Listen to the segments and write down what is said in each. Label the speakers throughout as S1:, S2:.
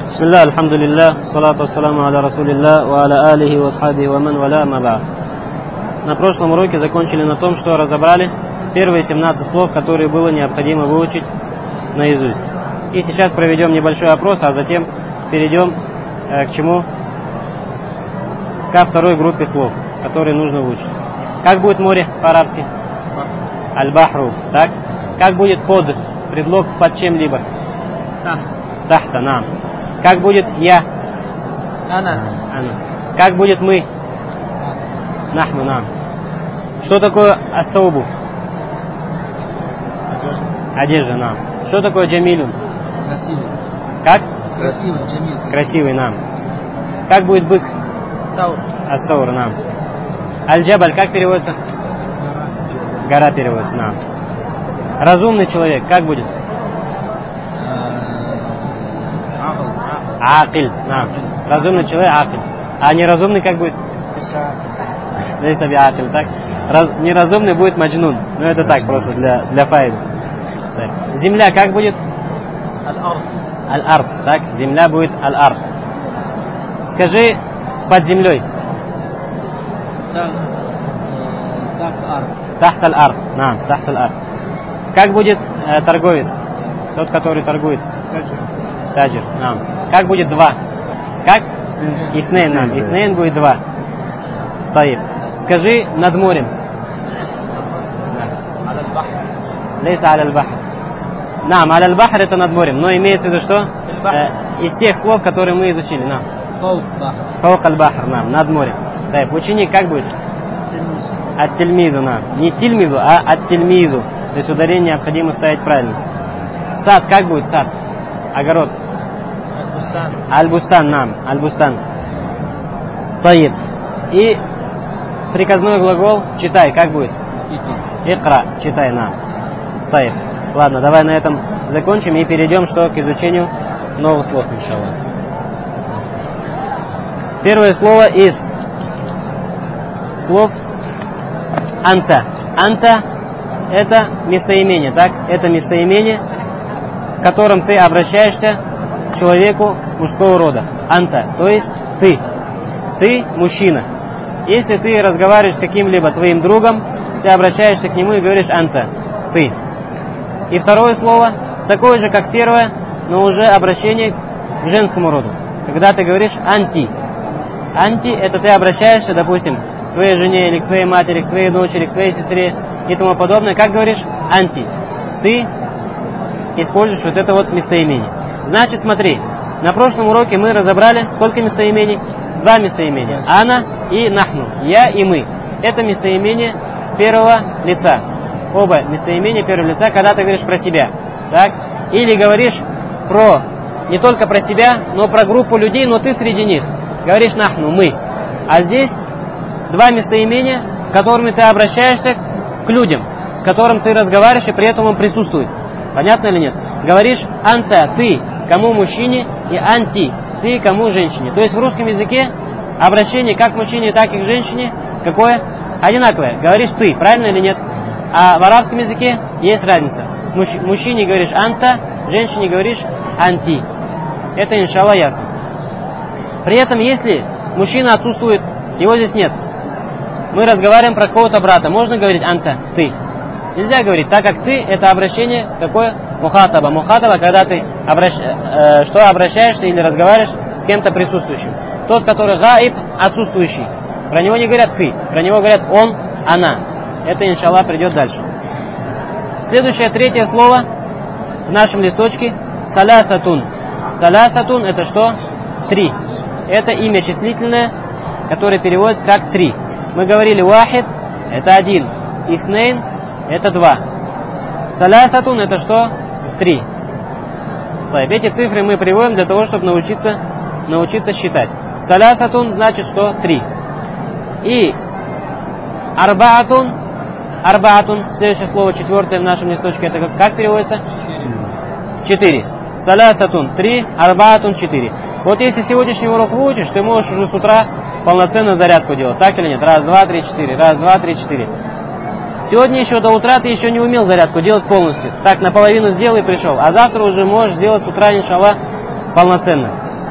S1: Бисмилля, альхамдулилля, салату ассаламу аля расулилля, ва аля алихи ва асхабихи ва ман валя маба. На прошлом уроке закончили на том, что разобрали первые 17 слов, которые было необходимо выучить наизусть. И сейчас проведем небольшой опрос, а затем перейдем к чему? Ко второй группе слов, которые нужно выучить. Как будет море по-арабски? Аль-бахру. Так? Как будет под? Предлог под чем-либо? Тахта, нам. Как будет я? Ана. Как будет мы? Нахну, нам. Что такое ас-саубу? Одежда, нам. Что такое джамилюн?
S2: Красивый.
S1: Как?
S2: Красивый, джамил.
S1: Красивый, нам. Как будет бык?
S2: Саур.
S1: Ас-саур, нам. Аль-джабаль, как переводится? Гора переводится, нам. Разумный человек, как будет? Акиль, нам. Разумный человек, акиль. А неразумный как будет? Здесь таби акиль, так? Неразумный будет маджнун. Ну это так, просто для файда. Земля как будет?
S2: Аль-ард.
S1: Аль-ард, так? Земля будет аль-ард. Скажи под землей. Тахт аль-ард. Нам, тахт аль-ард. Как будет торговец? Тот, который торгует. Таджир, нам. Как будет два? Как? Итнейн, нам. Итнейн будет два. Таиб. Скажи над морем. Лейса аль-бахр. Нам, аль-бахр это над морем. Но имеется в виду что? Из тех слов, которые мы изучили. Нам. Фаук аль-бахр, нам. Над морем. Таиб. Ученик как будет? Ат-тильмизу, нам. Не тильмизу, а ат-тильмизу. То есть ударение необходимо ставить правильно. Сад, как будет сад? Огород. Аль-бустан, нам. Аль-бустан. Таиб. И приказной глагол читай, как будет? Икра, читай, нам. Таиб. Ладно, давай на этом закончим и перейдем что к изучению новых слов, иншаллах. Первое слово из слов анта. Анта это местоимение, так? Это местоимение, в котором ты обращаешься к человеку мужского рода. Анта, то есть ты. Ты мужчина. Если ты разговариваешь с каким-либо твоим другом, ты обращаешься к нему и говоришь анта, ты. И второе слово, такое же, как первое, но уже обращение к женскому роду. Когда ты говоришь анти. Анти, это ты обращаешься, допустим, к своей жене, или к своей матери, к своей дочери, к своей сестре и тому подобное. Как говоришь анти? Ты используешь вот это вот местоимение. Значит, смотри, на прошлом уроке мы разобрали сколько местоимений? Два местоимения. Ана и нахну. Я и мы. Это местоимение первого лица. Оба местоимения первого лица, когда ты говоришь про себя. Так? Или говоришь про не только про себя, но про группу людей, но ты среди них. Говоришь нахну, мы. А здесь два местоимения, которыми ты обращаешься к людям, с которым ты разговариваешь, и при этом он присутствует. Понятно или нет? Говоришь анта, ты, кому мужчине, и анти, ты, кому женщине. То есть в русском языке обращение как к мужчине, так и к женщине какое? Одинаковое. Говоришь ты, правильно или нет? А в арабском языке есть разница. Мужчине говоришь анта, женщине говоришь анти. Это иншалла ясно. При этом, если мужчина отсутствует, его здесь нет, мы разговариваем про кого-то брата, можно говорить анта, ты? Нельзя говорить, так как ты, это обращение какое? Мухатаба. Мухатаба, когда ты обращаешься или разговариваешь с кем-то присутствующим. Тот, который гаиб, отсутствующий. Про него не говорят ты, про него говорят он, она. Это, иншаллах, придет дальше. Следующее, третье слово в нашем листочке салясатун. Салясатун это что? Три. Это имя числительное, которое переводится как три. Мы говорили вахид, это один. Итнейн, это два. Салясатун это что? Три. Эти цифры мы приводим для того, чтобы научиться считать. Салясатун значит что? Три. И арбаатун, следующее слово, четвертое в нашем листочке, это как переводится? Четыре. Салясатун три, арбаатун четыре. Вот если сегодняшний урок выучишь, ты можешь уже с утра полноценную зарядку делать. Так или нет? Раз, два, три, четыре. Раз, два, три, четыре. Сегодня еще до утра ты еще не умел зарядку делать полностью. Так, наполовину сделал и пришел. А завтра уже можешь сделать с утра, иншаллах, полноценно.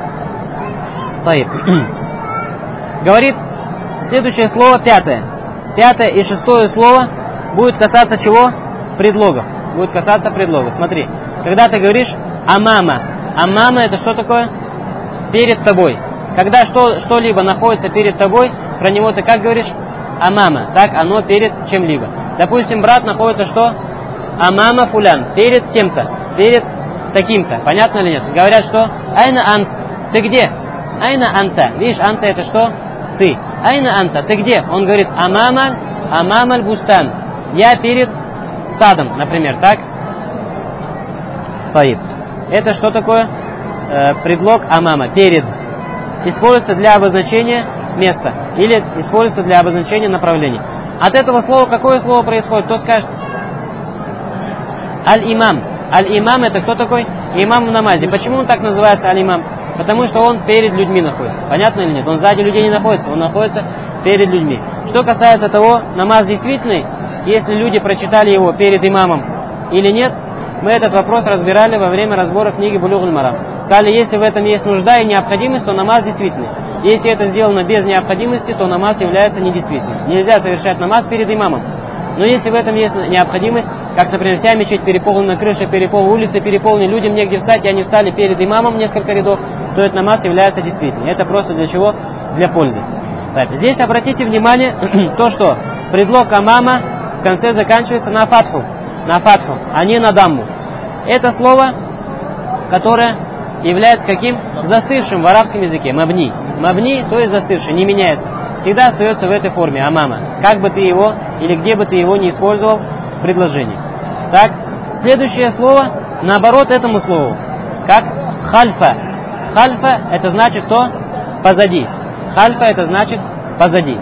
S1: Таиб. Говорит следующее слово, пятое. Пятое и шестое слово будет касаться чего? Предлогов. Будет касаться предлогов. Смотри, когда ты говоришь амама. Амама это что такое? Перед тобой. Когда что-либо находится перед тобой, про него ты как говоришь? Амама. Так, оно перед чем-либо. Допустим, брат находится что? Амама фулян. Перед тем-то. Перед таким-то. Понятно или нет? Говорят, что айна ант. Ты где? Айна анта. Видишь, анта это что? Ты. Айна анта. Ты где? Он говорит амамаль бустан. Я перед садом, например. Так? Таиб. Это что такое? Предлог амама. Перед. Используется для обозначения места. Или используется для обозначения направления. От этого слова какое слово происходит? Кто скажет? Аль-имам. Аль-имам это кто такой? Имам в намазе. Почему он так называется аль-имам? Потому что он перед людьми находится. Понятно или нет? Он сзади людей не находится, он находится перед людьми. Что касается того, намаз действительный, если люди прочитали его перед имамом или нет, мы этот вопрос разбирали во время разбора книги Булюг аль-Марам. Сказали, если в этом есть нужда и необходимость, то намаз действительный. Если это сделано без необходимости, то намаз является недействительным. Нельзя совершать намаз перед имамом. Но если в этом есть необходимость, как, например, вся мечеть переполнена, крыша переполнена, улицы переполнены, людям негде встать, и они встали перед имамом несколько рядов, то этот намаз является действительным. Это просто для чего? Для пользы. Здесь обратите внимание, то, что предлог амама в конце заканчивается на фатху, а не на дамму. Это слово, которое является каким? Застывшим в арабском языке. Мабни. Мабни, то есть застывший, не меняется. Всегда остается в этой форме амама. Как бы ты его, или где бы ты его не использовал в предложении. Так, следующее слово, наоборот этому слову. Как хальфа. Хальфа это значит кто? Позади. Хальфа это значит позади.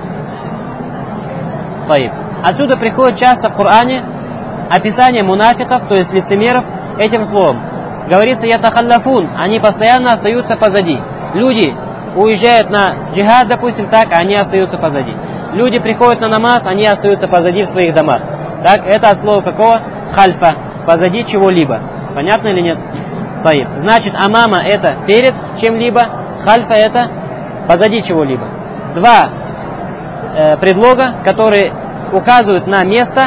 S1: Таиб. Отсюда приходит часто в Коране описание мунафиков, то есть лицемеров, этим словом. Говорится ятахаллафун, они постоянно остаются позади. Люди уезжают на джихад, допустим, так, а они остаются позади. Люди приходят на намаз, они остаются позади в своих домах. Так, это от слова какого? Хальфа, позади чего-либо. Понятно или нет? Таиб. Значит, амама это перед чем-либо, хальфа это позади чего-либо. Два предлога, которые указывают на место,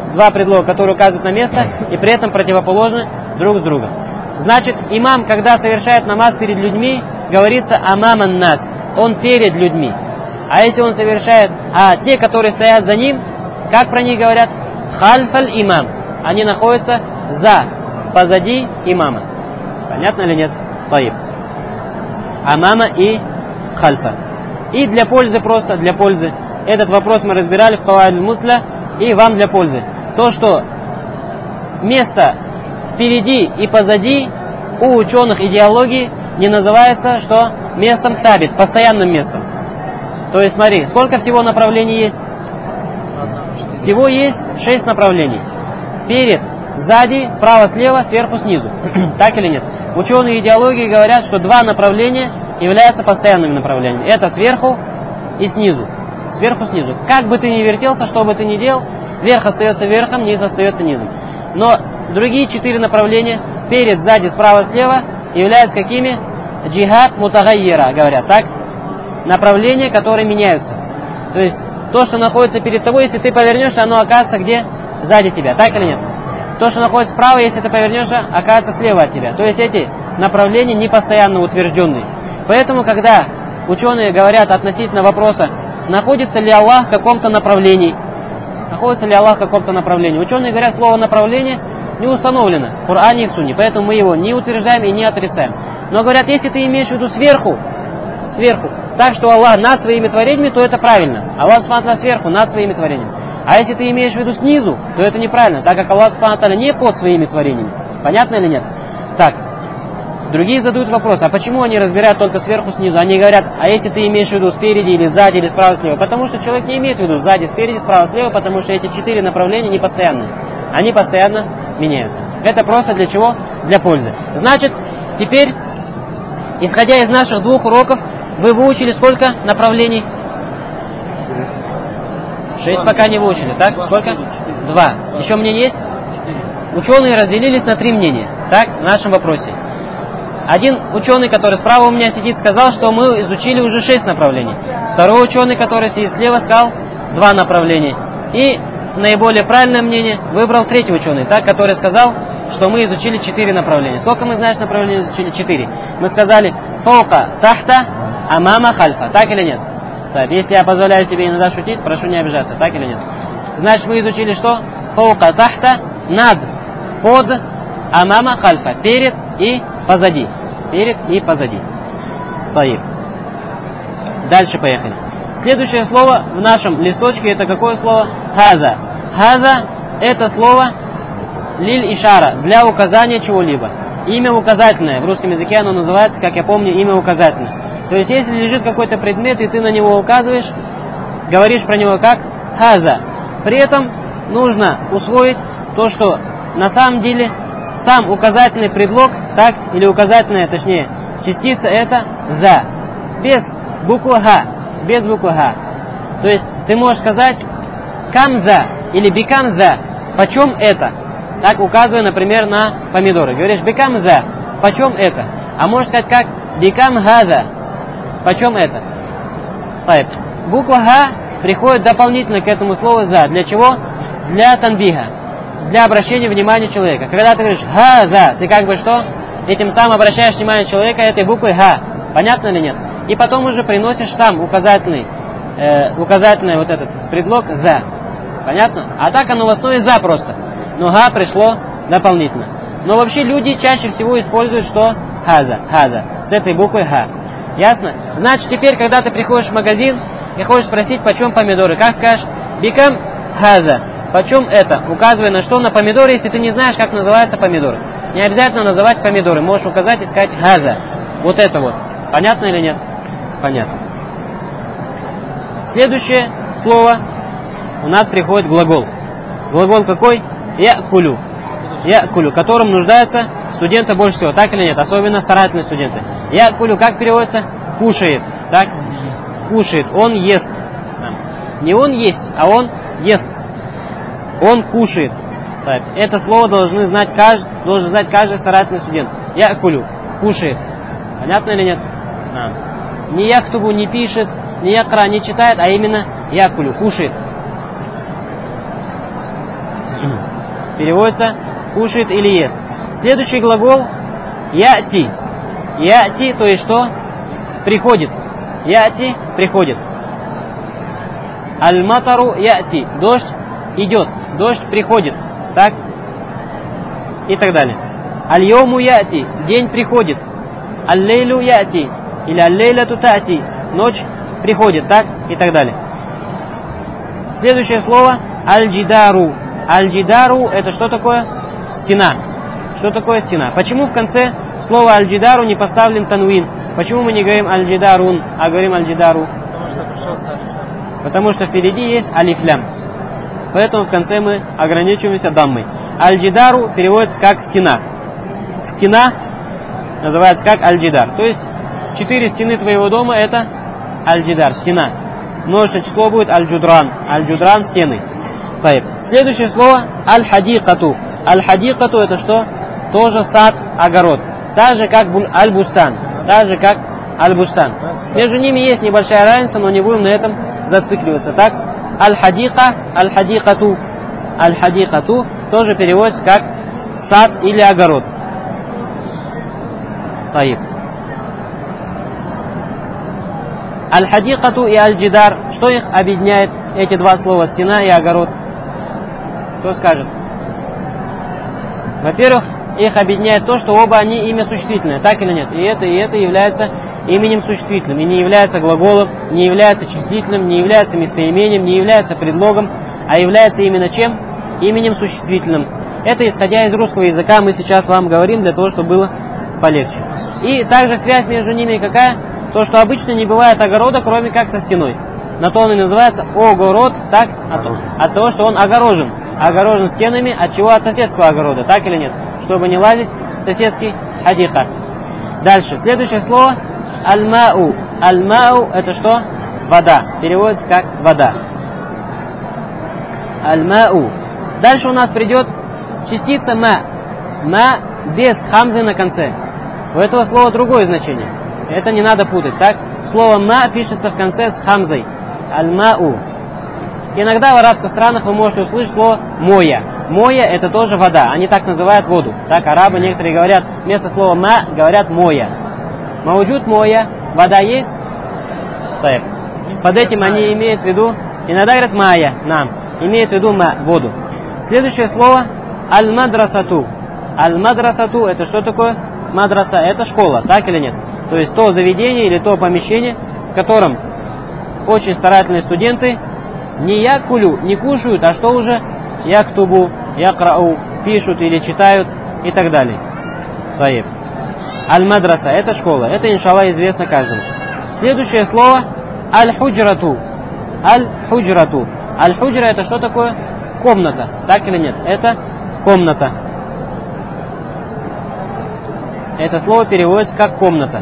S1: и при этом противоположны друг с другом. Значит, имам, когда совершает намаз перед людьми, говорится амаман нас, он перед людьми. А если он совершает, те, которые стоят за ним, как про них говорят? Хальфаль имам. Они находятся позади имама. Понятно или нет? Таиб. Амама и хальфа. И для пользы, просто для пользы. Этот вопрос мы разбирали в Каваид аль-Мусля, и вам для пользы. То, что место впереди и позади у ученых идеологии не называется, что местом сабит, постоянным местом. То есть смотри, сколько всего направлений есть? Всего есть 6 направлений. Перед, сзади, справа, слева, сверху, снизу. Так или нет? Ученые идеологии говорят, что 2 направления являются постоянными направлениями. Это сверху и снизу. Сверху, снизу. Как бы ты ни вертелся, что бы ты ни делал, верх остается верхом, низ остается низом. Но другие 4 направления, перед, сзади, справа, слева, являются какими? Джихад мутагайера, говорят, так? Направления, которые меняются. То есть, то, что находится перед тобой, если ты повернешься, оно окажется где? Сзади тебя, так или нет? То, что находится справа, если ты повернешься, окажется слева от тебя. То есть, эти направления не постоянно утвержденные. Поэтому, когда ученые говорят относительно вопроса, находится ли Аллах в каком-то направлении, ученые говорят, слово направление не установлено в Коране и в Сунне, поэтому мы его не утверждаем и не отрицаем. Но говорят, если ты имеешь в виду сверху, так что Аллах над своими творениями, то это правильно. Аллах Субхану сверху, над своими творениями. А если ты имеешь в виду снизу, то это неправильно, так как Аллах Субхану не под своими творениями. Понятно или нет? Так, другие задают вопрос, а почему они разбирают только сверху, снизу? Они говорят, а если ты имеешь в виду спереди или сзади, или справа, слева? Потому что человек не имеет в виду сзади, спереди, справа, слева, потому что эти 4 направления не постоянные. Они постоянно меняются. Это просто для чего? Для пользы. Значит, теперь, исходя из наших 2 уроков, вы выучили сколько направлений? 6 пока не выучили, так? Сколько? 2. Еще мнение есть? Ученые разделились на 3 мнения, так, в нашем вопросе. Один ученый, который справа у меня сидит, сказал, что мы изучили уже 6 направлений. Второй ученый, который сидит слева, сказал 2 направления. И наиболее правильное мнение выбрал третий ученый, так, который сказал, что мы изучили 4 направления. Сколько мы, знаешь, направлений изучили? 4. Мы сказали фаука, тахта, амама, хальфа. Так или нет? Так, если я позволяю себе иногда шутить, прошу не обижаться. Так или нет? Значит, мы изучили что? Фаука, тахта, над, под, амама, хальфа. Перед и позади. Перед и позади. Поехали. Дальше поехали. Следующее слово в нашем листочке это какое слово? Хаза. Хаза это слово лиль-ишара, для указания чего-либо. Имя указательное. В русском языке оно называется, как я помню, имя указательное. То есть, если лежит какой-то предмет, и ты на него указываешь, говоришь про него как хаза. При этом нужно усвоить то, что на самом деле сам указательный предлог, так, или указательная, точнее, частица это за. Без буквы ха. Без буквы ха. То есть, ты можешь сказать камза или бикамза. Почем это? Так, указывая, например, на помидоры. Говоришь бикамза. Почем это? А можешь сказать как бикамхаза. Почем это? Буква ха приходит дополнительно к этому слову за. Для чего? Для танбиха. Для обращения внимания человека. Когда ты говоришь ха-за, ты как бы что? Этим самым обращаешь внимание человека этой буквой ха. Понятно или нет? И потом уже приносишь сам указательный вот этот предлог за. Понятно? А так оно в основе за просто. Но га пришло дополнительно. Но вообще люди чаще всего используют что? Хаза. Хаза. С этой буквой ха. Ясно? Значит, теперь, когда ты приходишь в магазин и хочешь спросить, почем помидоры, как скажешь? Бикам хаза. Почем это? Указывая на что? На помидоры, если ты не знаешь, как называются помидоры. Не обязательно называть помидоры. Можешь указать и сказать хаза. Вот это вот. Понятно или нет? Понятно. Следующее слово у нас приходит глагол. Глагол какой? Якулю. Якулю, которым нуждаются студенты больше всего. Так или нет? Особенно старательные студенты. Якулю как переводится? Кушает. Так? Кушает. Он ест. Не он есть, а он ест. Он кушает. Так. Это слово должен знать каждый старательный студент. Якулю. Кушает. Понятно или нет? Не яхтубу не пишет, не якра не читает, а именно якулю. Кушает. Переводится кушает или ест. Следующий глагол яти. Яти, то есть что? Приходит. Яти приходит. Аль-матару яти. Дождь идет. Дождь приходит. Так? И так далее. Аль-йому яти. День приходит. Аль-лейлю яти. Или аль-лейляту тати. Ночь приходит. Так? И так далее. Следующее слово аль-джидару. Аль-джидару это что такое? Стена. Что такое стена? Почему в конце слова аль-джидару не поставлен тануин? Почему мы не говорим аль-джидарун, а говорим аль-джидару? Потому что впереди есть алифлям. Поэтому в конце мы ограничиваемся даммой. Аль-джидару переводится как стена. Стена называется как аль-джидар. То есть 4 стены твоего дома это аль-джидар, стена. Множественное число будет аль-джудран. Аль-джудран стены. Следующее слово аль-хадикату. Аль-хадикату это что? Тоже сад, огород. Так же как аль-бустан. Так же как аль-бустан. Между ними есть небольшая разница, но не будем на этом зацикливаться. Так? Аль-хадика, аль-хадикату. Аль-хадикату тоже переводится как сад или огород. Таиб. Аль-хадикату и аль-джидар. Что их объединяет, эти два слова, стена и огород? Кто скажет? Во-первых, их объединяет то, что оба они имя существительное, так или нет? И это является именем существительным, и не является глаголом, не является числительным, не является местоимением, не является предлогом, а является именно чем? Именем существительным. Это исходя из русского языка мы сейчас вам говорим, для того, чтобы было полегче. И также связь между ними какая? То, что обычно не бывает огорода, кроме как со стеной. На то он и называется огород, так? От того, что он огорожен. Огорожен стенами, от чего? От соседского огорода, так или нет? Чтобы не лазить в соседский хадика. Дальше, следующее слово аль-мау. Аль-мау это что? Вода. Переводится как вода. Аль-мау. Дальше у нас придет частица ма. Ма без хамзы на конце. У этого слова другое значение. Это не надо путать, так? Слово «ма» пишется в конце с хамзой. Аль-мау. Иногда в арабских странах вы можете услышать слово «моя». «Моя» — это тоже вода. Они так называют воду. Так арабы некоторые говорят, вместо слова «ма» говорят «моя». Мауджуд «моя». Вода есть? Так. Под этим они имеют в виду, иногда говорят «мая», нам. Имеют в виду «ма», воду. Следующее слово «аль-мадрасату». Аль-мадрасату — это что такое? Мадраса — это школа, так или нет? То есть то заведение или то помещение, в котором очень старательные студенты не якулю, не кушают, а что уже? Яктубу, якрау, пишут или читают и так далее. Таиб. Аль-мадраса — это школа. Это, иншаллах, известно каждому. Следующее слово аль-худжрату. Аль-худжрату. Аль-худжра — это что такое? Комната, так или нет? Это комната. Это слово переводится как комната.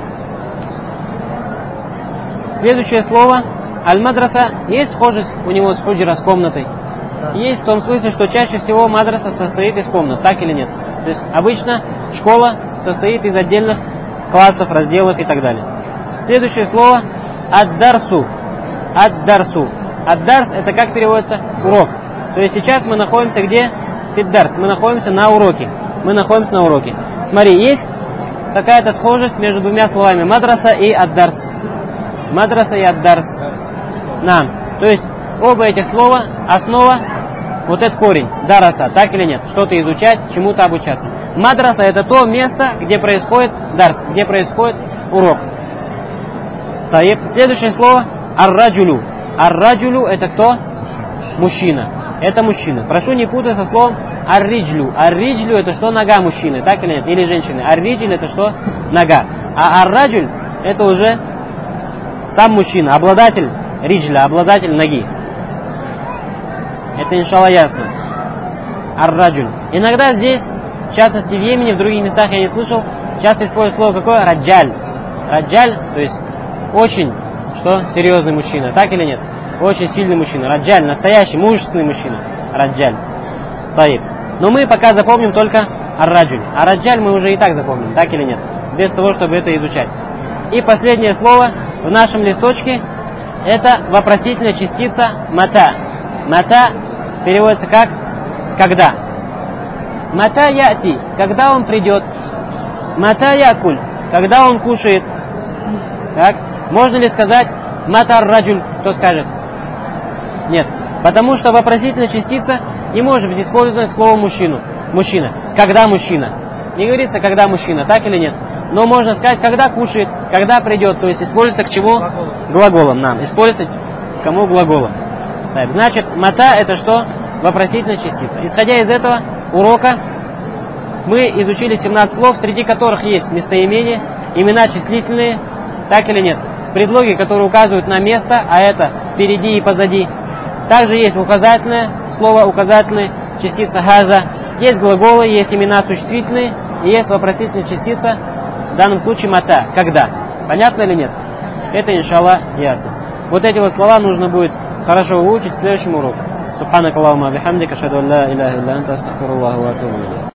S1: Следующее слово аль-мадраса. Есть схожесть у него с худжра, с комнатой? Есть в том смысле, что чаще всего мадраса состоит из комнат, так или нет? То есть обычно школа состоит из отдельных классов, разделов и так далее. Следующее слово ад-дарсу. Ад-дарсу. Ад-дарс — это как переводится? Урок. То есть сейчас мы находимся где? Фиддарс. Мы находимся на уроке. Мы находимся на уроке. Смотри, есть какая-то схожесть между двумя словами мадраса и ад-дарс. Мадраса и ад-дарс. Нам. То есть оба этих слова основа, вот этот корень, дараса, так или нет? Что-то изучать, чему-то обучаться. Мадраса — это то место, где происходит дарс, где происходит урок. Следующее слово ар-раджулю. Ар-раджулю — это кто? Мужчина. Это мужчина. Прошу не путать со словом ар-риджлю. Ар-риджлю — это что? Нога мужчины, так или нет? Или женщины. Ар-риджль — это что? Нога. А ар-раджуль — это уже сам мужчина, обладатель риджля, обладатель ноги. Это, иншаллах, ясно. Ар-раджуль. Иногда здесь, в частности в Йемене, в других местах я не слышал, часто используют слово какое? Раджаль. Раджаль, то есть очень, что? Серьезный мужчина, так или нет? Очень сильный мужчина. Раджаль, настоящий, мужественный мужчина. Раджаль. Таиб. Но мы пока запомним только ар-раджуль. А раджаль мы уже и так запомним, так или нет? Без того, чтобы это изучать. И последнее слово в нашем листочке — это вопросительная частица мата. Мата переводится как «когда». Мата яти — когда он придет. Мата якуль — когда он кушает. Так? Можно ли сказать мата ар-раджуль? Кто скажет? Нет. Потому что вопросительная частица не может быть использована к слову мужчина. Когда мужчина. Не говорится, когда мужчина, так или нет? Но можно сказать, когда кушает, когда придет. То есть используется к чему? Глаголом нам. Используется к кому глаголом. Так, значит, мата — это что? Вопросительная частица. Исходя из этого урока мы изучили 17 слов, среди которых есть местоимения, имена числительные, так или нет? Предлоги, которые указывают на место, а это впереди и позади. Также есть указательное слово, указательная частица хаза. Есть глаголы, есть имена существительные, и есть вопросительная частица, в данном случае мата, когда. Понятно или нет? Это, иншаллах, ясно. Вот эти вот слова нужно будет хорошо выучить в следующем уроке. Субханакаллахумма бихамдика, ашхаду ан ла иляха илля анта, астагфируллаха ва атубу илейх.